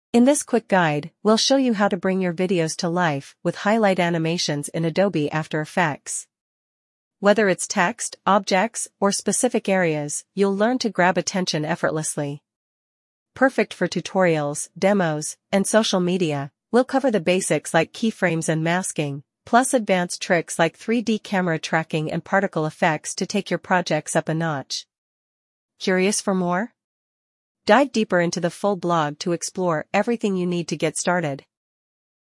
In this quick guide, we'll show you how to bring your videos to life with highlight animations in Adobe After Effects. Whether it's text, objects, or specific areas, you'll learn to grab attention effortlessly. Perfect for tutorials, demos, and social media, we'll cover the basics like keyframes and masking, plus advanced tricks like 3D camera tracking and particle effects to take your projects up a notch. Curious for more? Dive deeper into the full blog to explore everything you need to get started.